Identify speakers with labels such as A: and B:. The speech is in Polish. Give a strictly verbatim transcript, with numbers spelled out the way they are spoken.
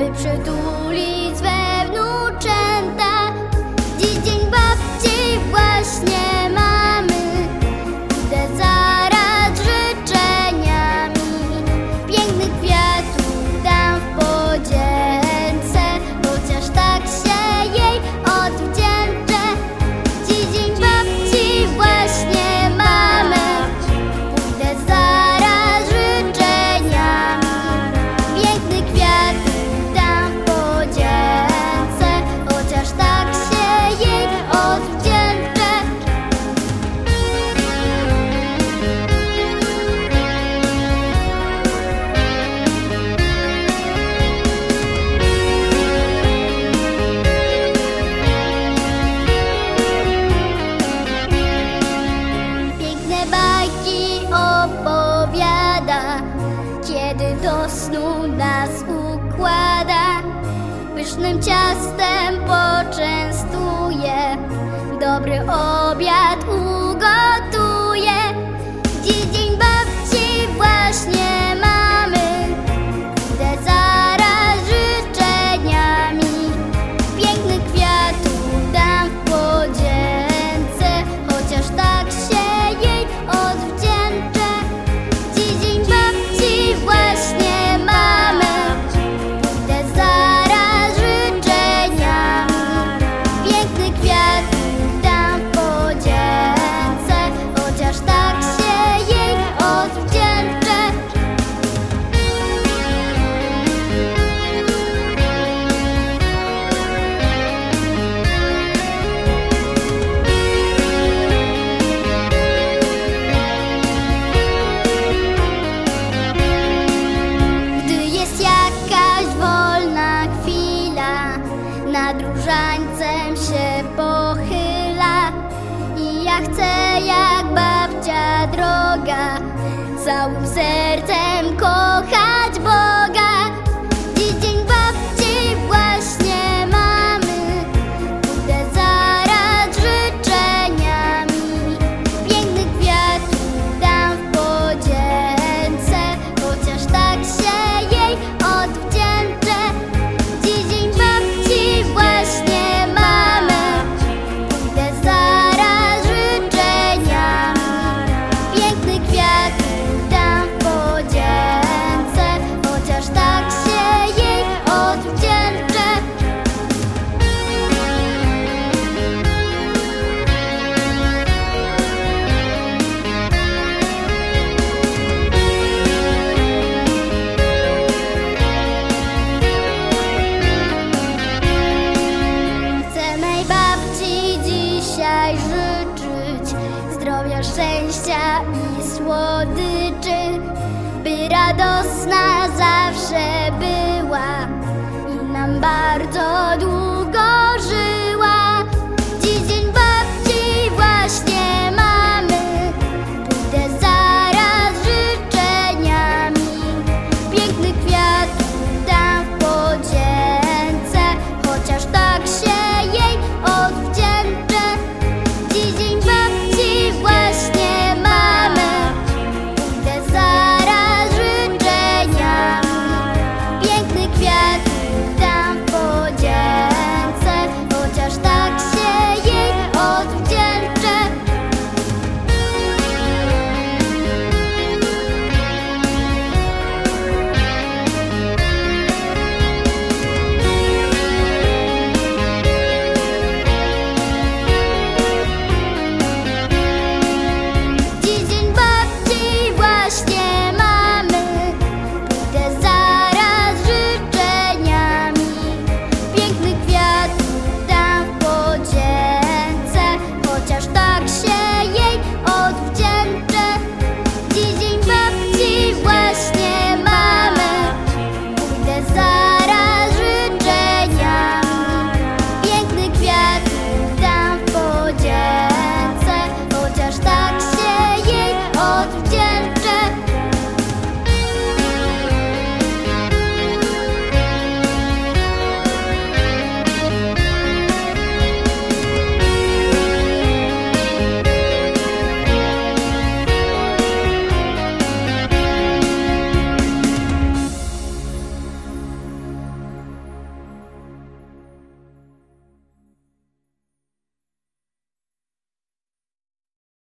A: by przytulić swe wnuczęta. Dziś dzień babci właśnie mamy, idę zaraz życzeniami. Pięknych kwiatów dam w podzięce, chociaż tak się jej odwdzięczę. Dziś dzień babci właśnie mamy, idę zaraz życzeniami. Pięknych kwiatów dam w podzięce, chociaż tak się jej odwdzięczę. Piękne bajki opowiada, kiedy do snu nas układa. Pysznym ciastem poczęstuje, dobry obiad ugotuje. Dziś dzień babci właśnie mamy, idę zaraz życzeniami. Pięknych kwiatów dam w podzięce, chociaż tak się jej odwdzięczę. Dziś dzień babci właśnie mamy, idę zaraz życzeniami. Pięknych kwiatów dam w podzięce, chociaż tak się jej odwdzięczę. Gdy jest jakaś wolna chwila, nad różańcem się pochyla. I ja chcę jak babcia droga, całym sercem kochać Boga. Dziś dzień babci właśnie mamy, idę zaraz życzeniami. Pięknych kwiatów dam w podzięce, chociaż tak się jej odwdzięczę. Dziś dzień babci właśnie mamy, idę zaraz życzeniami. Pięknych kwiatów dam w podzięce, chociaż tak się jej odwdzięczę. Chcę mej babci dzisiaj życzyć zdrowia, szczęścia i słodyczy, by radosna zawsze była i nam bardzo długo